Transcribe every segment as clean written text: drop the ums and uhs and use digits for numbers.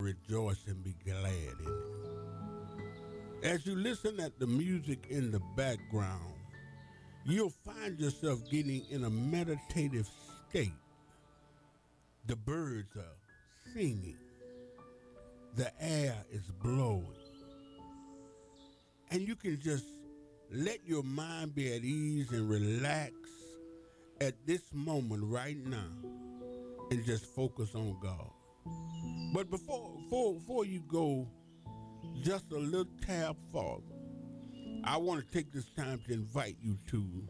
rejoice and be glad in it. As you listen at the music in the background, you'll find yourself getting in a meditative state. The birds are singing, the air is blowing, and you can just let your mind be at ease and relax at this moment right now and just focus on God. But before you go just a little tab forward, I want to take this time to invite you to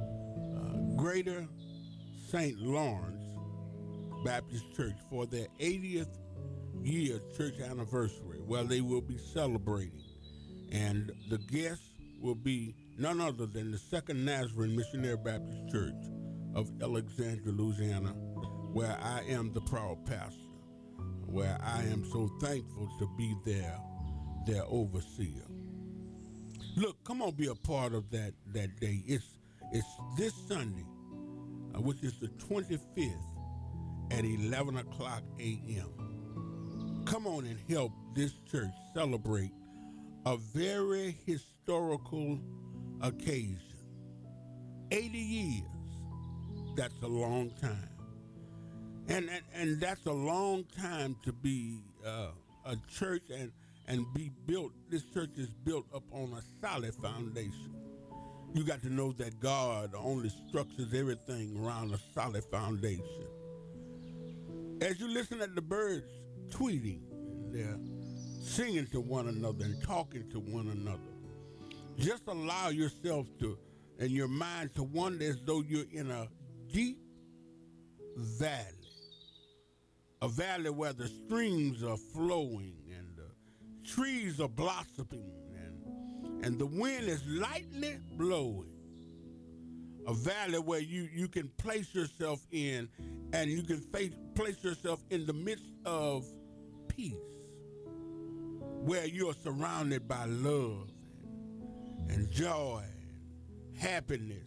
Greater St. Lawrence Baptist Church for their 80th year church anniversary, where they will be celebrating. And the guests will be none other than the Second Nazarene Missionary Baptist Church of Alexandria, Louisiana, where I am the proud pastor, where I am so thankful to be their overseer. Look, come on, be a part of that day. It's this Sunday, which is the 25th at 11 o'clock a.m. Come on and help this church celebrate a very historical occasion. 80 years, that's a long time. And that's a long time to be a church and be built. This church is built upon a solid foundation. You got to know that God only structures everything around a solid foundation. As you listen at the birds tweeting, they're singing to one another and talking to one another, just allow yourself to, and your mind to wonder as though you're in a deep valley. A valley where the streams are flowing and the trees are blossoming and the wind is lightly blowing. A valley where you can place yourself in, and you can place yourself in the midst of peace, where you are surrounded by love and joy and happiness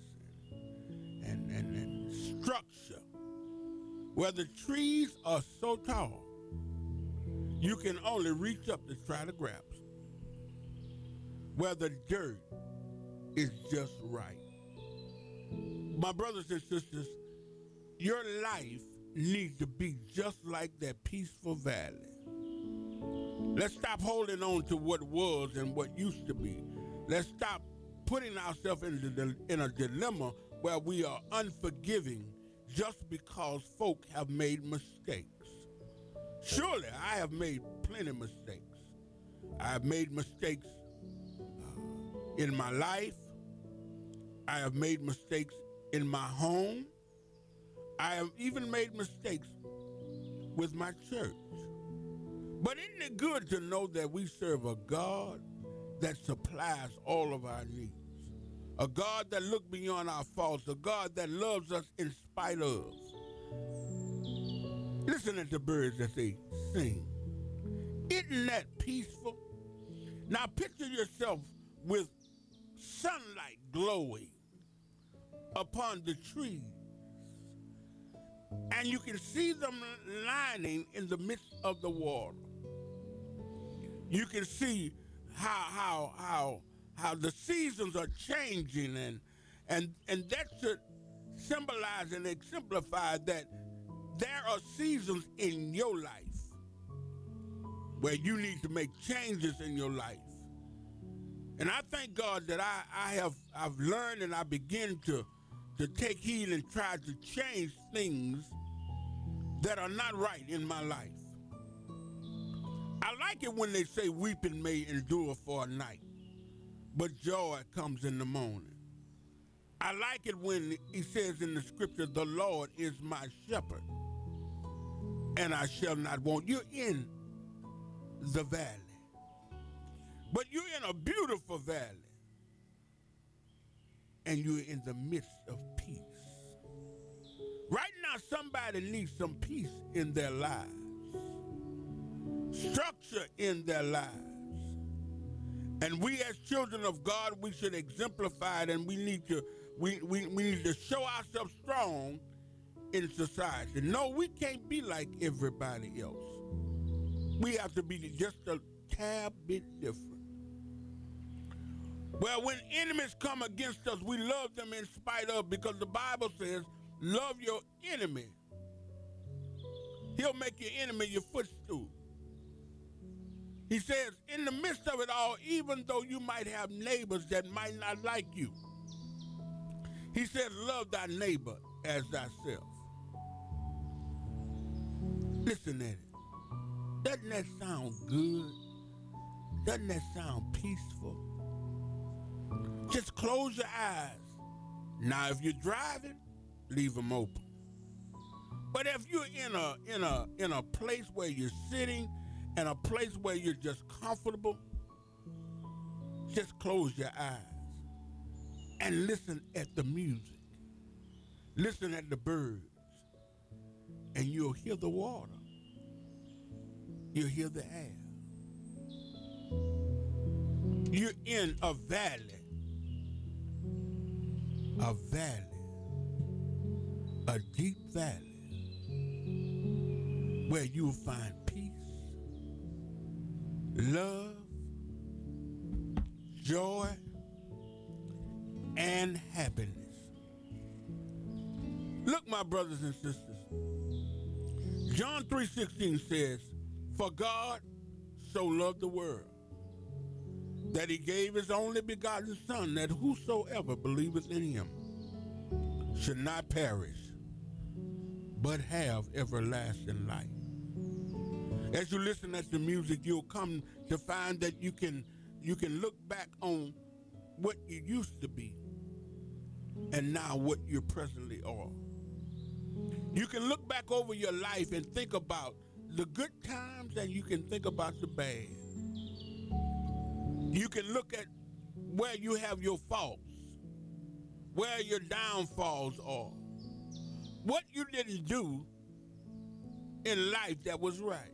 and structure, where the trees are so tall you can only reach up to try to grab them, where the dirt is just right. My brothers and sisters, your life needs to be just like that peaceful valley. Let's stop holding on to what was and what used to be. Let's stop putting ourselves in a dilemma where we are unforgiving just because folk have made mistakes. Surely I have made plenty of mistakes. I have made mistakes in my life. I have made mistakes in my home. I have even made mistakes with my church. But isn't it good to know that we serve a God that supplies all of our needs? A God that looks beyond our faults, a God that loves us in spite of. Listen at the birds as they sing. Isn't that peaceful? Now picture yourself with sunlight glowing upon the trees, and you can see them lining in the midst of the water. You can see how the seasons are changing, and that should symbolize and exemplify that there are seasons in your life where you need to make changes in your life. And I thank God that I've learned, and I begin to take heed and try to change things that are not right in my life. I like it when they say weeping may endure for a night, but joy comes in the morning. I like it when he says in the scripture, the Lord is my shepherd, and I shall not want. You're in the valley, but you're in a beautiful valley, and you're in the midst of peace. Right now, somebody needs some peace in their lives, structure in their lives. And we as children of God, we should exemplify it, and we need to show ourselves strong in society. No, we can't be like everybody else. We have to be just a tad bit different. Well, when enemies come against us, we love them in spite of, because the Bible says, love your enemy. He'll make your enemy your footstool. He says, in the midst of it all, even though you might have neighbors that might not like you, he says, love thy neighbor as thyself. Listen at it. Doesn't that sound good? Doesn't that sound peaceful? Just close your eyes. Now, if you're driving, leave them open. But if you're in a place where you're sitting, and a place where you're just comfortable, just close your eyes and listen at the music. Listen at the birds, and you'll hear the water. You'll hear the air. You're in a valley, a deep valley, where you'll find peace, love, joy, and happiness. Look, my brothers and sisters, John 3:16 says, for God so loved the world that he gave his only begotten Son, that whosoever believeth in him should not perish, but have everlasting life. As you listen at the music, you'll come to find that you can look back on what you used to be and now what you presently are. You can look back over your life and think about the good times, and you can think about the bad. You can look at where you have your faults, where your downfalls are, what you didn't do in life that was right.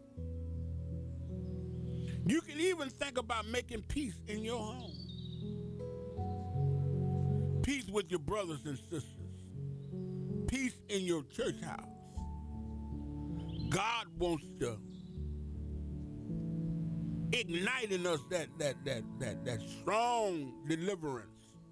You can even think about making peace in your home. Peace with your brothers and sisters. Peace in your church house. God wants to ignite in us that strong deliverance.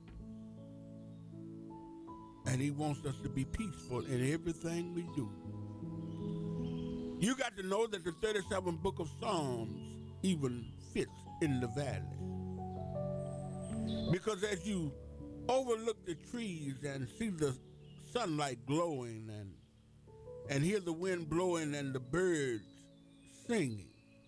And he wants us to be peaceful in everything we do. You got to know that the 37th book of Psalms even fits in the valley. Because as you overlook the trees and see the sunlight glowing and hear the wind blowing and the birds singing,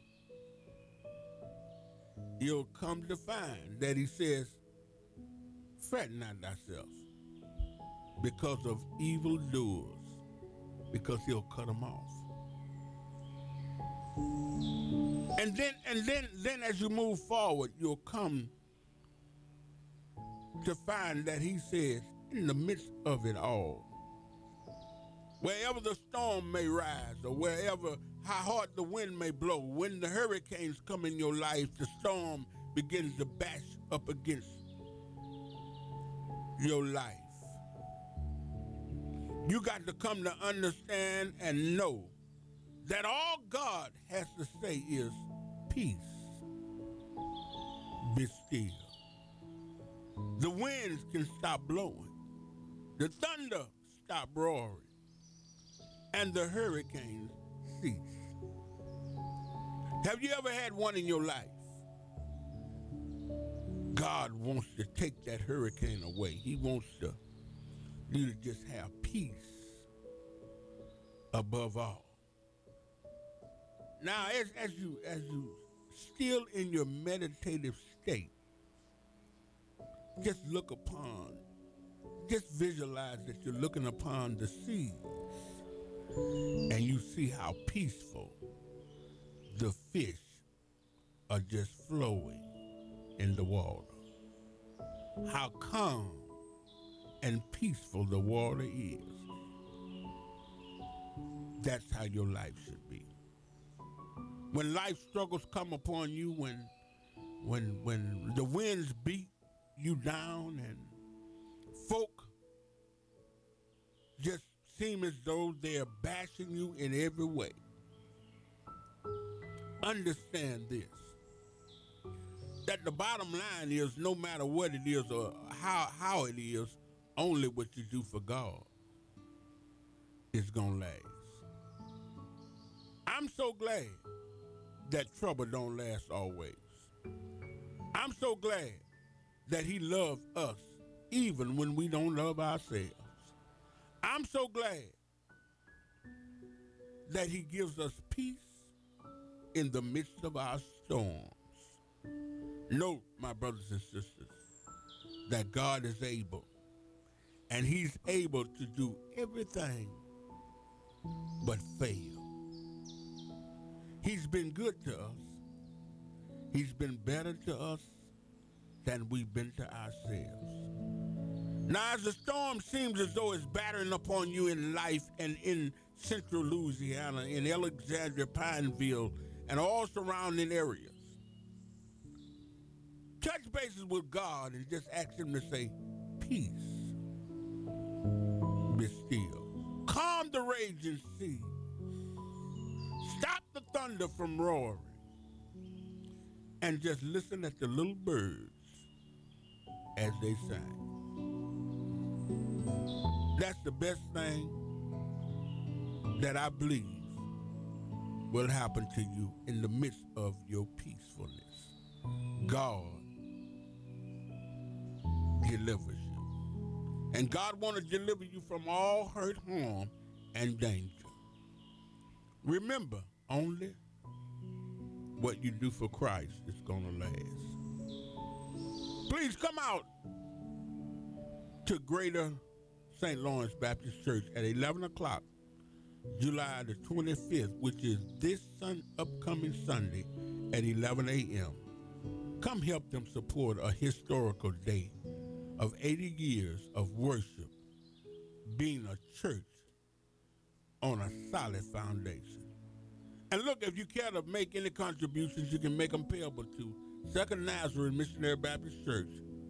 you'll come to find that he says, fret not thyself because of evildoers, because he'll cut them off. And then as you move forward, you'll come to find that he says, in the midst of it all, wherever the storm may rise, or wherever how hard the wind may blow, when the hurricanes come in your life, the storm begins to bash up against your life. You got to come to understand and know that all God has to say is, peace, be still. The winds can stop blowing. The thunder stop roaring. And the hurricanes cease. Have you ever had one in your life? God wants to take that hurricane away. He wants you to just have peace above all. Now, as you still in your meditative state, just visualize that you're looking upon the seas, and you see how peaceful the fish are just flowing in the water. How calm and peaceful the water is. That's how your life should be. When life struggles come upon you, when the winds beat you down and folk just seem as though they're bashing you in every way, understand this, that the bottom line is no matter what it is or how it is, only what you do for God is going to last. I'm so glad that trouble don't last always. I'm so glad that he loves us even when we don't love ourselves. I'm so glad that he gives us peace in the midst of our storms. Note, my brothers and sisters, that God is able, and he's able to do everything but fail. He's been good to us. He's been better to us than we've been to ourselves. Now, as the storm seems as though it's battering upon you in life and in central Louisiana, in Alexandria, Pineville, and all surrounding areas, touch bases with God and just ask him to say, peace, be still. Calm the raging sea. Stop the thunder from roaring. And just listen at the little birds as they sing. That's the best thing that I believe will happen to you in the midst of your peacefulness. God delivers you. And God wants to deliver you from all hurt, harm, and danger. Remember, only what you do for Christ is going to last. Please come out to Greater St. Lawrence Baptist Church at 11 o'clock, July the 25th, which is this upcoming Sunday at 11 a.m. Come help them support a historical day of 80 years of worship, being a church on a solid foundation. And look, if you care to make any contributions, you can make them payable to Second Nazarene Missionary Baptist Church.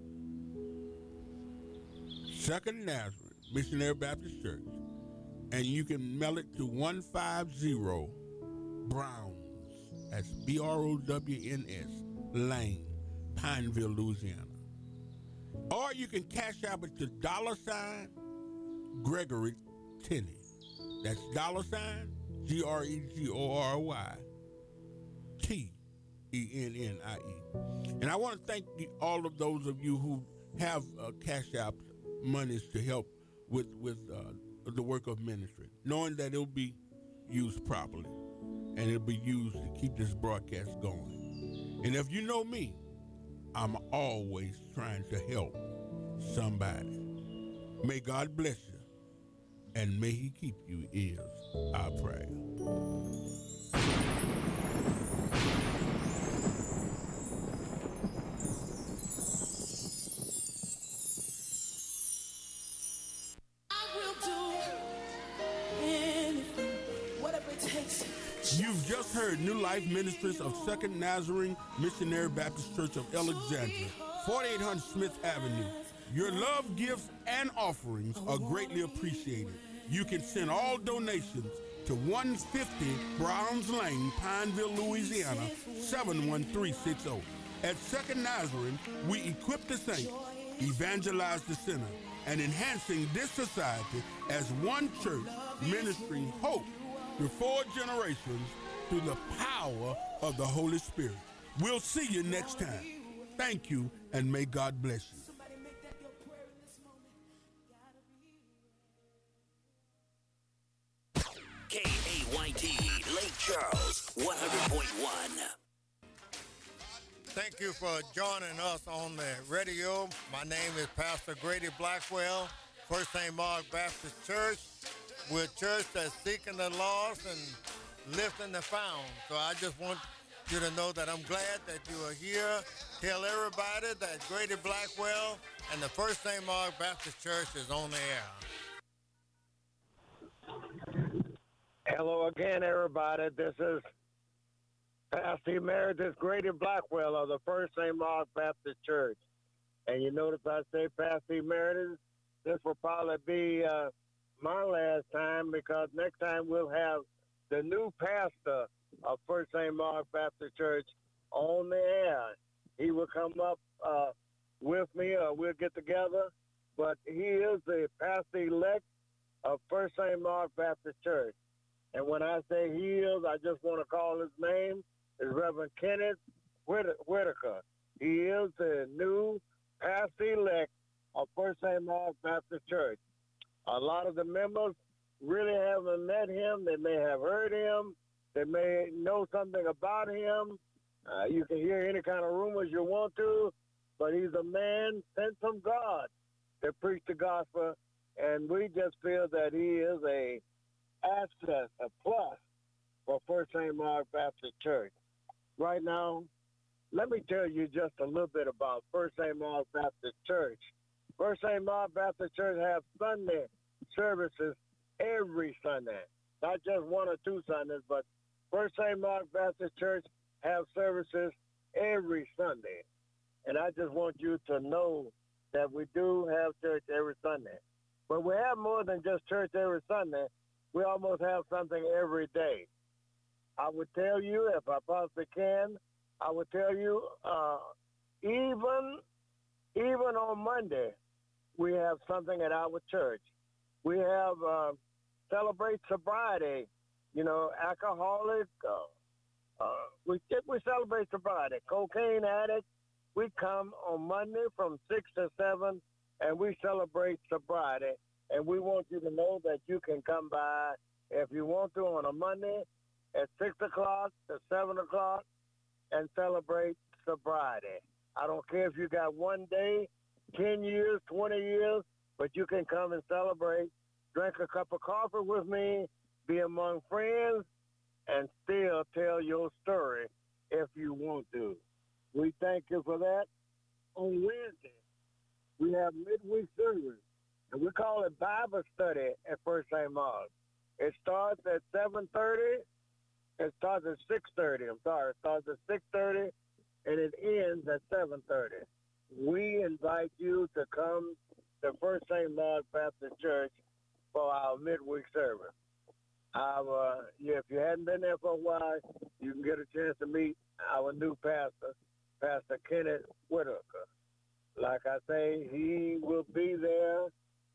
Second Nazarene Missionary Baptist Church. And you can mail it to 150 Browns, that's Browns Lane, Pineville, Louisiana. Or you can cash out it to $, Gregory Tenney. That's $, Gregory Tennnie. And I want to thank all of those of you who have cash out monies to help with the work of ministry, knowing that it'll be used properly and it'll be used to keep this broadcast going. And if you know me, I'm always trying to help somebody. May God bless you and may he keep you, is our prayer. You've just heard New Life Ministries of Second Nazarene Missionary Baptist Church of Alexandria, 4800 Smith Avenue. Your love, gifts, and offerings are greatly appreciated. You can send all donations to 150 Browns Lane, Pineville, Louisiana, 71360. At Second Nazarene, we equip the saints, evangelize the sinner, and enhancing this society as one church ministering hope to 4 generations through the power of the Holy Spirit. We'll see you next time. Thank you, and may God bless you. KAYT, Lake Charles, 100.1. Thank you for joining us on the radio. My name is Pastor Grady Blackwell, First St. Mark Baptist Church. We're a church that's seeking the lost and lifting the found. So I just want you to know that I'm glad that you are here. Tell everybody that Grady Blackwell and the First St. Mark Baptist Church is on the air. Hello again, everybody. This is Pastor Emeritus Grady Blackwell of the First St. Mark Baptist Church. And you notice I say Pastor Emeritus, this will probably be my last time, because next time we'll have the new pastor of First St. Mark Baptist Church on the air. He will come up with me, or we'll get together. But he is the pastor elect of First St. Mark Baptist Church. And when I say he is, I just want to call his name is Reverend Kenneth Whitaker. He is the new pastor elect of First St. Mark Baptist Church. A lot of the members really haven't met him. They may have heard him. They may know something about him. You can hear any kind of rumors you want to, but he's a man sent from God to preach the gospel, and we just feel that he is a asset, a plus for First St. Mark Baptist Church. Right now, let me tell you just a little bit about First St. Mark Baptist Church. First St. Mark Baptist Church have Sunday services every Sunday, not just one or two Sundays, but First St. Mark Baptist Church have services every Sunday. And I just want you to know that we do have church every Sunday. But we have more than just church every Sunday. We almost have something every day. I would tell you, if I possibly can, I would tell you, even on Monday, we have something at our church. We have Celebrate Sobriety, alcoholic. We celebrate sobriety. Cocaine addict, we come on Monday from 6 to 7, and we celebrate sobriety. And we want you to know that you can come by if you want to on a Monday at 6 o'clock to 7 o'clock and celebrate sobriety. I don't care if you got 1 day, 10 years, 20 years, but you can come and celebrate, drink a cup of coffee with me, be among friends, and still tell your story if you want to. We thank you for that. On Wednesday, we have midweek service, and we call it Bible study at First St. Mark. It starts at 7:30. It starts at 6:30. It starts at 6:30, and it ends at 7:30. We invite you to come to First St. Mark Baptist Church for our midweek service. If you hadn't been there for a while, you can get a chance to meet our new pastor, Pastor Kenneth Whitaker. Like I say, he will be there.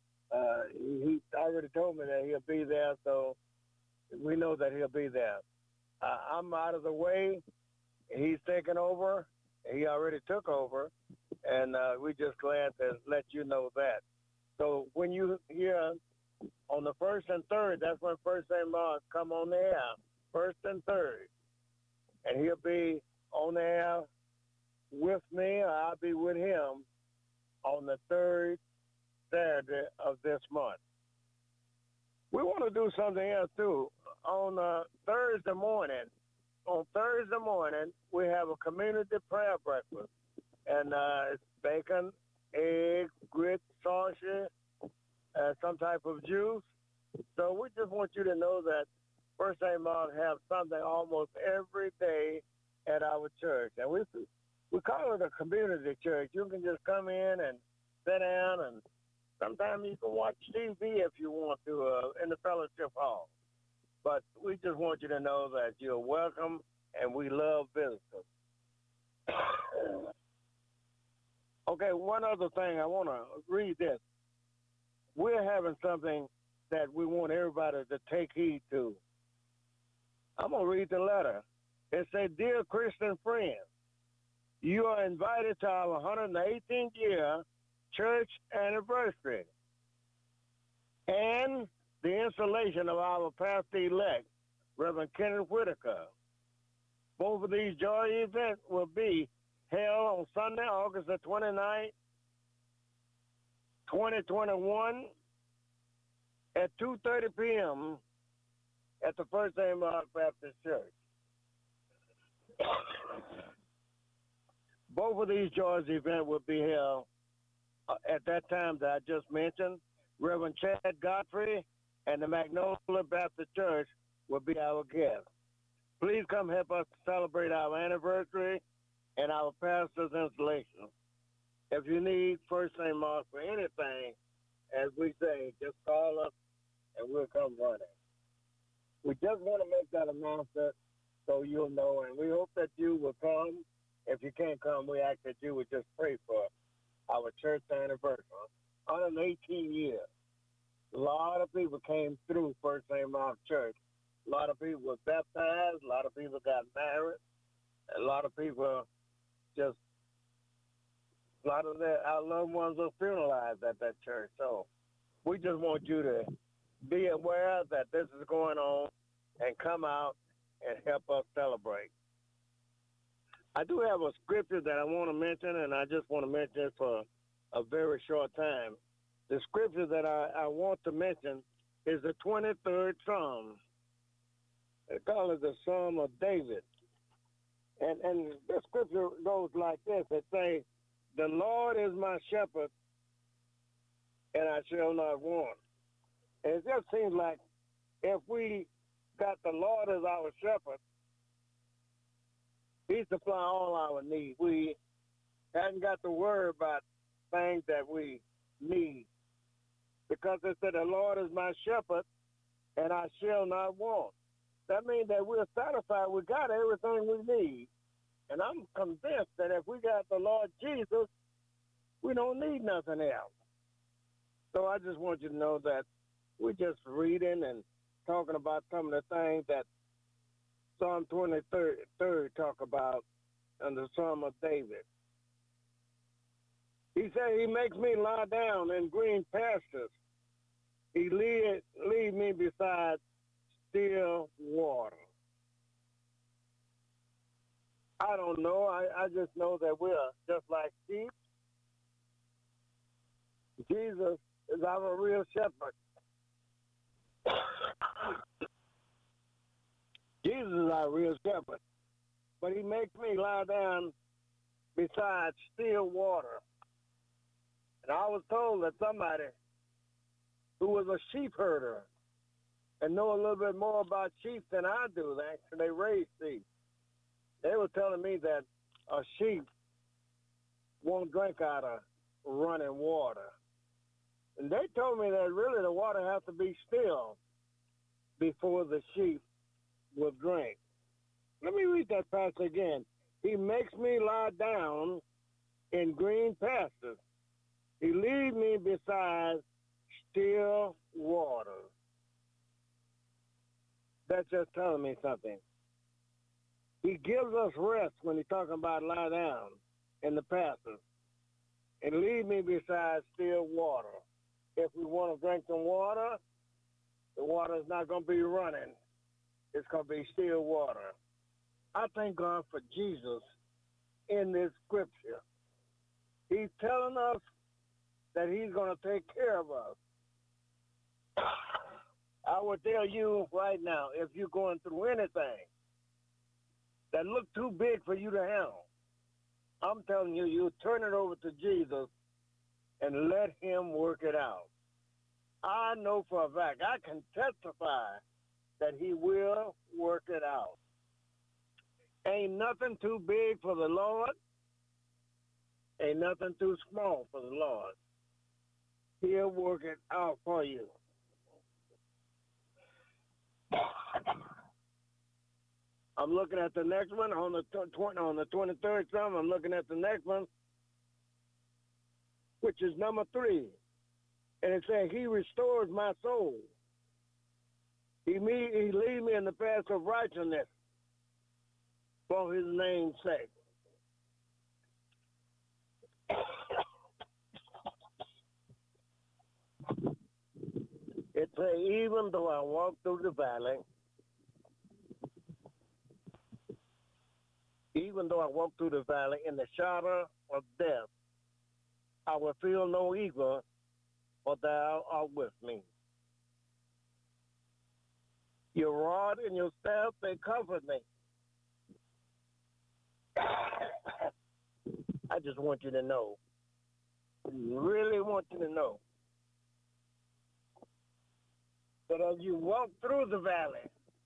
He already told me that he'll be there, so we know that he'll be there. I'm out of the way. He's taking over. He already took over, and we're just glad to let you know that. So when you hear on the 1st and 3rd, that's when First St. Mark come on the air, 1st and 3rd. And he'll be on the air with me, or I'll be with him on the 3rd Saturday of this month. We want to do something else, too. On Thursday morning, we have a community prayer breakfast. And it's bacon, egg, grits, sausage, some type of juice. So we just want you to know that First St. Mark have something almost every day at our church. And we call it a community church. You can just come in and sit down, and sometimes you can watch TV if you want to in the fellowship hall. But we just want you to know that you're welcome, and we love visitors. Okay, one other thing. I want to read this. We're having something that we want everybody to take heed to. I'm going to read the letter. It says, "Dear Christian friends, you are invited to our 118th year church anniversary and the installation of our pastor-elect, Reverend Kenneth Whitaker. Both of these joy events will be held on Sunday, August the 29th, 2021 at 2:30 p.m. at the First St. Mark Baptist Church. Both of these joy events will be held at that time that I just mentioned. Reverend Chad Godfrey and the Magnolia Baptist Church will be our guests. Please come help us celebrate our anniversary and our pastor's installation. If you need First St. Mark for anything, as we say, just call us and we'll come running. We just want to make that announcement so you'll know. And we hope that you will come. If you can't come, we ask that you would just pray for our church anniversary. 118 years. A lot of people came through First St. Mark Church. A lot of people were baptized. A lot of people got married. A lot of people just, a lot of our loved ones were funeralized at that church. So we just want you to be aware that this is going on and come out and help us celebrate. I do have a scripture that I want to mention, and I just want to mention it for a very short time. The scripture that I want to mention is the 23rd Psalm. They call it the Psalm of David. And this scripture goes like this. It says, the Lord is my shepherd, and I shall not want. And it just seems like if we got the Lord as our shepherd, he supply all our needs. We hadn't got to worry about things that we need. Because it said, the Lord is my shepherd, and I shall not want. That means that we're satisfied. We got everything we need. And I'm convinced that if we got the Lord Jesus, we don't need nothing else. So I just want you to know that we're just reading and talking about some of the things that Psalm 23rd talk about in the Psalm of David. He said, he makes me lie down in green pastures. He lead me beside still water. I don't know. I just know that we're just like sheep. Jesus is our real shepherd. Jesus is our real shepherd. But he makes me lie down beside still water. And I was told that somebody who was a sheep herder and know a little bit more about sheep than I do, they raise sheep. They were telling me that a sheep won't drink out of running water. And they told me that really the water has to be still before the sheep will drink. Let me read that passage again. He makes me lie down in green pastures. He leads me beside still water. That's just telling me something. He gives us rest when he's talking about lie down in the pastures and lead me beside still water. If we want to drink some water, the water is not going to be running. It's going to be still water. I thank God for Jesus in this scripture. He's telling us that he's going to take care of us. I will tell you right now, if you're going through anything that look too big for you to handle, I'm telling you, you turn it over to Jesus and let him work it out. I know for a fact, I can testify that he will work it out. Ain't nothing too big for the Lord. Ain't nothing too small for the Lord. He'll work it out for you. I'm looking at the next one on the 23rd Psalm. I'm looking at the next one, which is number 3. And it says, he restores my soul. He leads me in the path of righteousness for his name's sake. It says, even though I walk through the valley, in the shadow of death, I will feel no evil, for thou art with me. Your rod and your staff, they comfort me. I just want you to know, really want you to know, that as you walk through the valley,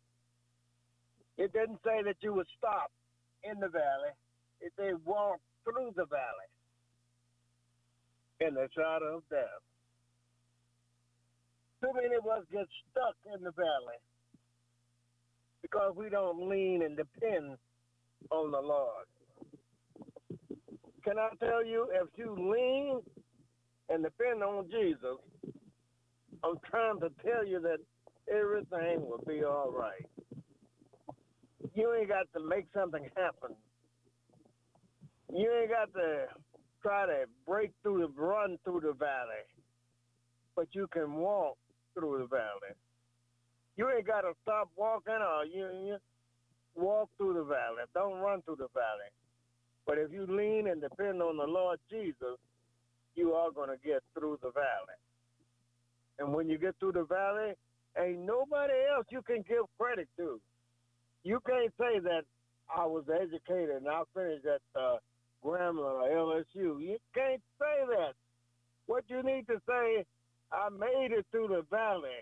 it didn't say that you would stop in the valley. It said walk through the valley in the shadow of death. Too many of us get stuck in the valley because we don't lean and depend on the Lord. Can I tell you, if you lean and depend on Jesus, I'm trying to tell you that everything will be all right. You ain't got to make something happen. You ain't got to try to run through the valley, but you can walk through the valley. You ain't got to stop walking or you walk through the valley. Don't run through the valley. But if you lean and depend on the Lord Jesus, you are going to get through the valley. And when you get through the valley, ain't nobody else you can give credit to. You can't say that I was educated and I finished at Grambling or LSU. You can't say that. What you need to say, I made it through the valley.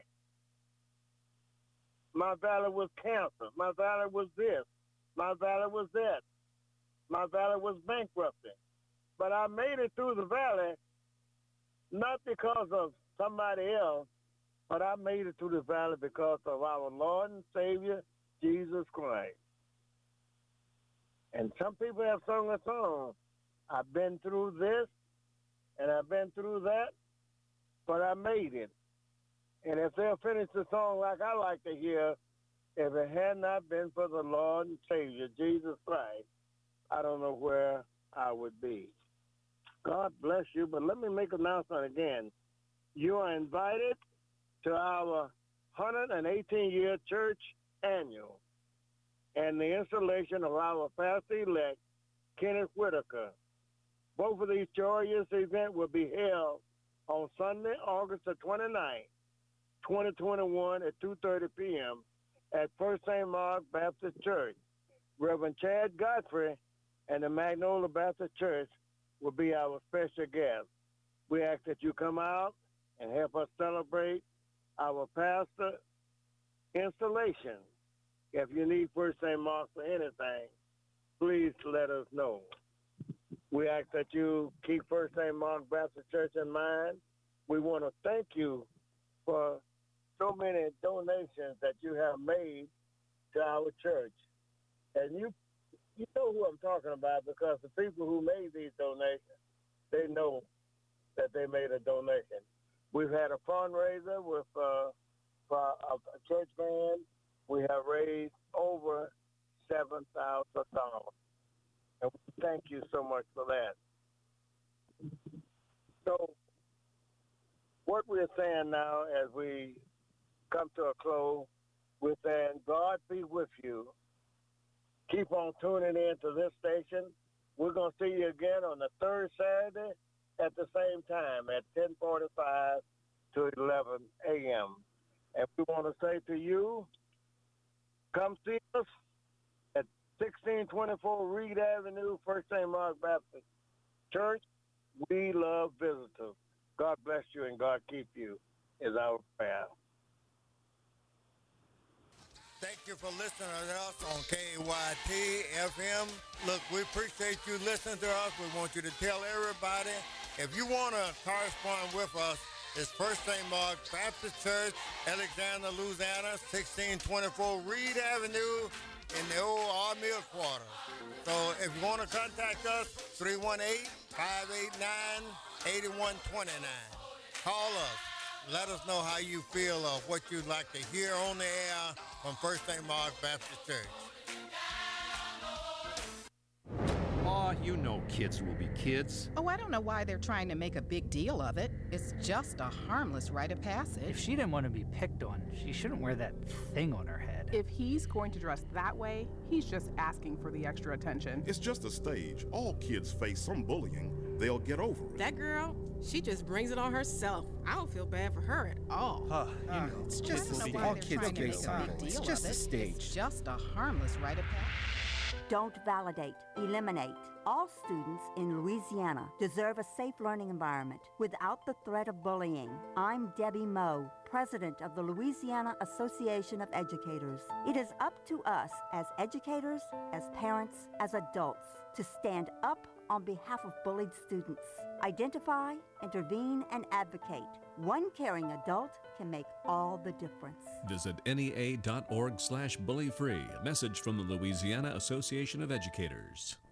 My valley was cancer. My valley was this. My valley was that. My valley was bankruptcy. But I made it through the valley not because of somebody else, but I made it through the valley because of our Lord and Savior, Jesus Christ. And some people have sung a song, I've been through this and I've been through that, but I made it. And if they'll finish the song like I like to hear, if it had not been for the Lord and Savior, Jesus Christ, I don't know where I would be. God bless you, but let me make an announcement again. You are invited to our 118-year church annual and the installation of our pastor-elect, Kenneth Whitaker. Both of these joyous events will be held on Sunday, August the 29th, 2021 at 2:30 p.m. at First St. Mark Baptist Church. Reverend Chad Godfrey and the Magnolia Baptist Church will be our special guest. We ask that you come out and help us celebrate our pastor installation. If you need First St. Mark for anything, please let us know. We ask that you keep First St. Mark Baptist Church in mind. We want to thank you for so many donations that you have made to our church. And you know who I'm talking about, because the people who made these donations, they know that they made a donation. We've had a fundraiser with for a church band. We have raised over $7,000. And we thank you so much for that. So what we're saying now as we come to a close, we're saying, God be with you. Keep on tuning in to this station. We're going to see you again on the third Saturday at the same time at 10:45 to 11 a.m. And we want to say to you, come see us at 1624 Reed Avenue, First St. Mark Baptist Church. We love visitors. God bless you and God keep you is our prayer. Thank you for listening to us on KYT FM. Look, we appreciate you listening to us. We want you to tell everybody. If you want to correspond with us, it's First St. Mark Baptist Church, Alexander, Louisiana, 1624 Reed Avenue in the old Army Quarter. So if you want to contact us, 318-589-8129. Call us. Let us know how you feel of what you'd like to hear on the air from First St. Mark Baptist Church. Aw, you know kids will be kids. Oh, I don't know why they're trying to make a big deal of it. It's just a harmless rite of passage. If she didn't want to be picked on, she shouldn't wear that thing on her head. If he's going to dress that way, he's just asking for the extra attention. It's just a stage. All kids face some bullying. They'll get over it. That girl, she just brings it on herself. I don't feel bad for her at all. It's just all kids face something. It's just a stage. It's just a harmless rite of passage. Don't validate, eliminate. All students in Louisiana deserve a safe learning environment without the threat of bullying. I'm Debbie Moe, president of the Louisiana Association of Educators. It is up to us as educators, as parents, as adults to stand up on behalf of bullied students. Identify, intervene, and advocate. One caring adult can make all the difference. Visit NEA.org/bullyfree. A message from the Louisiana Association of Educators.